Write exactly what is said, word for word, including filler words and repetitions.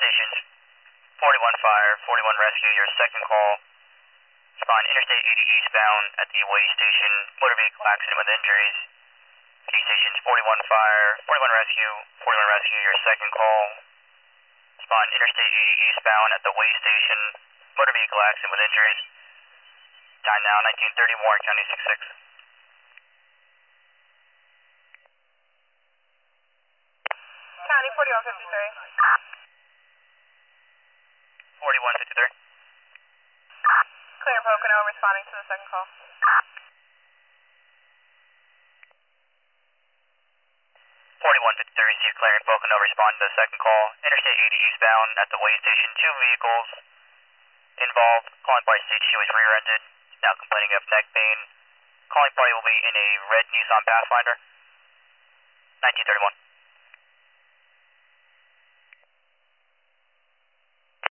stations, forty-one fire, forty-one rescue, your second call. Respond Interstate eighty eastbound at the way station, motor vehicle accident with injuries. Key stations, forty-one fire, forty-one rescue, forty-one rescue, your second call. Respond Interstate eighty eastbound at the way station, motor vehicle accident with injuries. Time now, nineteen thirty, Warren County six six. County forty-one fifty-three. forty-one fifty-three. Clear Pocono, responding to the second call. forty-one fifty-three, receive clearing Pocono, respond to the second call. Interstate eighty eastbound at the way station, two vehicles involved. Calling party states she was rear-ended, now complaining of neck pain. Calling party will be in a red Nissan Pathfinder. nineteen thirty-one.